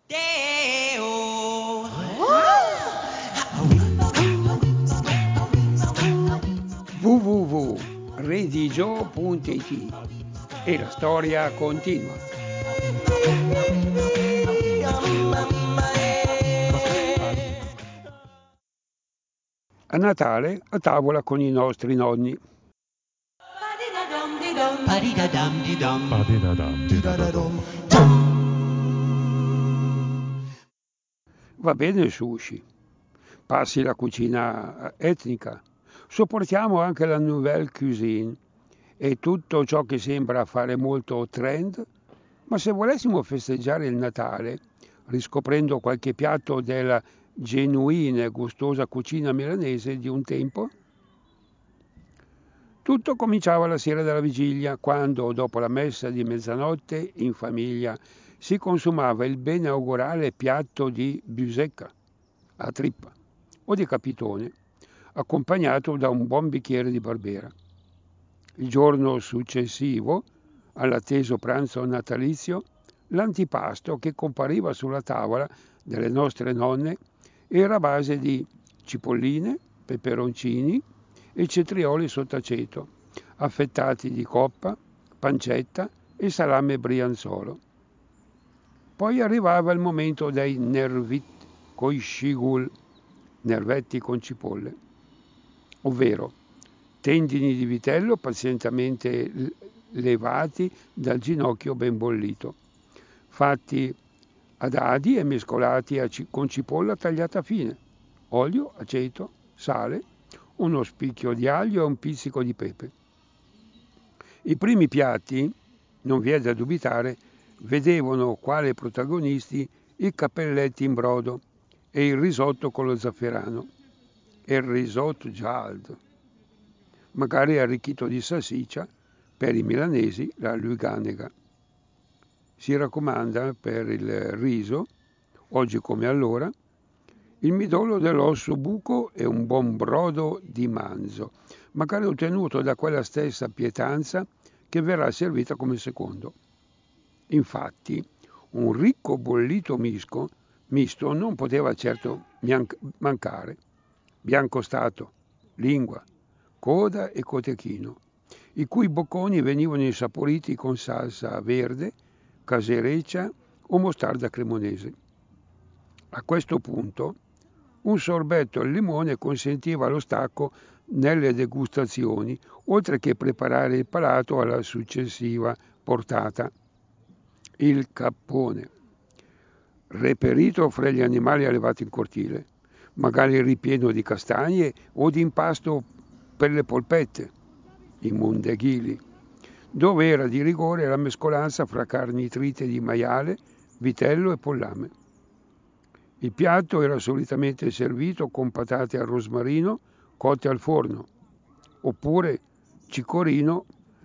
www.redigio.it e la storia continua. A Natale a tavola con i nostri nonni. Va bene il sushi, passi la cucina etnica, sopportiamo anche la nouvelle cuisine e tutto ciò che sembra fare molto trend, ma se volessimo festeggiare il Natale, riscoprendo qualche piatto della genuina e gustosa cucina milanese di un tempo? Tutto cominciava la sera della vigilia, quando, dopo la messa di mezzanotte, in famiglia si consumava il benaugurale piatto di busecca, a trippa, o di capitone, accompagnato da un buon bicchiere di Barbera. Il giorno successivo, all'atteso pranzo natalizio, l'antipasto che compariva sulla tavola delle nostre nonne era a base di cipolline, peperoncini e cetrioli sott'aceto, affettati di coppa, pancetta e salame brianzolo. Poi arrivava il momento dei nervit coi shigul, nervetti con cipolle, ovvero tendini di vitello pazientemente levati dal ginocchio ben bollito, fatti a dadi e mescolati con cipolla tagliata fine, olio, aceto, sale, uno spicchio di aglio e un pizzico di pepe. I primi piatti, non vi è da dubitare, vedevano quali protagonisti i cappelletti in brodo e il risotto con lo zafferano, e il risotto giallo, magari arricchito di salsiccia, per i milanesi la luganega. Si raccomanda per il riso, oggi come allora, il midollo dell'osso buco e un buon brodo di manzo, magari ottenuto da quella stessa pietanza che verrà servita come secondo. Infatti, un ricco bollito misto non poteva certo mancare. Bianco stato, lingua, coda e cotechino, i cui bocconi venivano insaporiti con salsa verde, casereccia o mostarda cremonese. A questo punto, un sorbetto al limone consentiva lo stacco nelle degustazioni, oltre che preparare il palato alla successiva portata. Il cappone, reperito fra gli animali allevati in cortile, magari ripieno di castagne o di impasto per le polpette, i mondeghili, dove era di rigore la mescolanza fra carni trite di maiale, vitello e pollame. Il piatto era solitamente servito con patate al rosmarino cotte al forno, oppure cicorino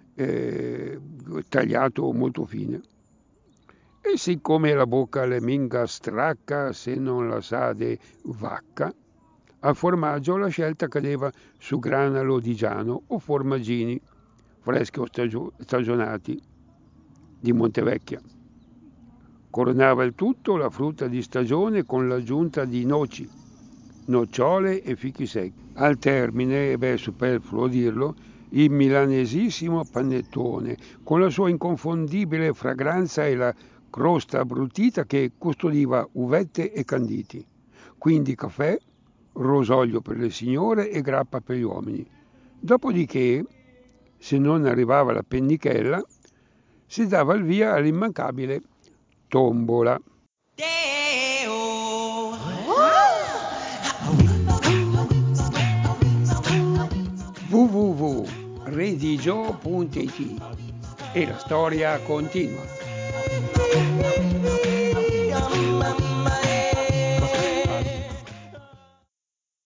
tagliato molto fine. E siccome la bocca le minga stracca se non la sa de vacca, al formaggio la scelta cadeva su granalo di Giano o formaggini, freschi o stagionati, di Montevecchia. Coronava il tutto la frutta di stagione con l'aggiunta di noci, nocciole e fichi secchi. Al termine, è superfluo dirlo, il milanesissimo panettone, con la sua inconfondibile fragranza e la crosta abbrutita che custodiva uvette e canditi. Quindi caffè, rosolio per le signore e grappa per gli uomini. Dopodiché, se non arrivava la pennichella, si dava il via all'immancabile tombola. www.redigio.it e la storia continua.